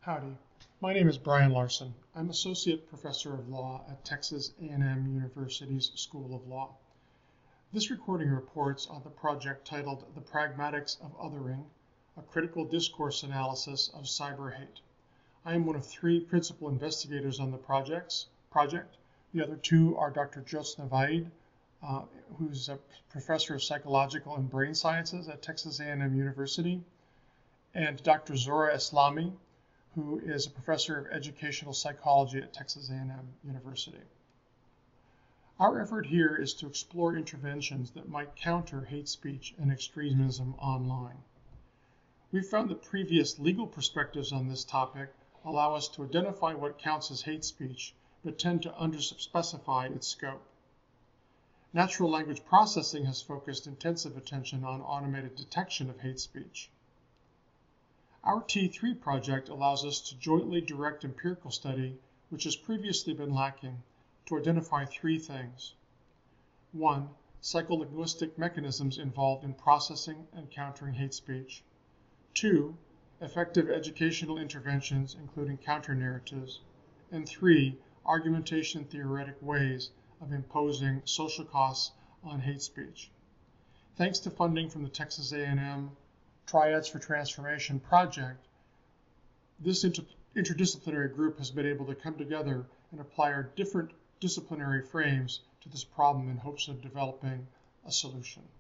Howdy, my name is Brian Larson. I'm Associate Professor of Law at Texas A&M University's School of Law. This recording reports on the project titled The Pragmatics of Othering, a critical discourse analysis of cyber hate. I am one of three principal investigators on the project. The other two are Dr. Jyotsna Vaid, who's a professor of psychological and brain sciences at Texas A&M University, and Dr. Zohra Eslami, who is a professor of educational psychology at Texas A&M University. Our effort here is to explore interventions that might counter hate speech and extremism online. We've found that previous legal perspectives on this topic allow us to identify what counts as hate speech, but tend to underspecify its scope. Natural language processing has focused intensive attention on automated detection of hate speech. Our T3 project allows us to jointly direct empirical study, which has previously been lacking, to identify three things. 1. Psycholinguistic mechanisms involved in processing and countering hate speech. 2. Effective educational interventions, including counter-narratives. And 3. Argumentation theoretic ways of imposing social costs on hate speech. Thanks to funding from the Texas A&M Triads for Transformation project, this interdisciplinary group has been able to come together and apply our different disciplinary frames to this problem in hopes of developing a solution.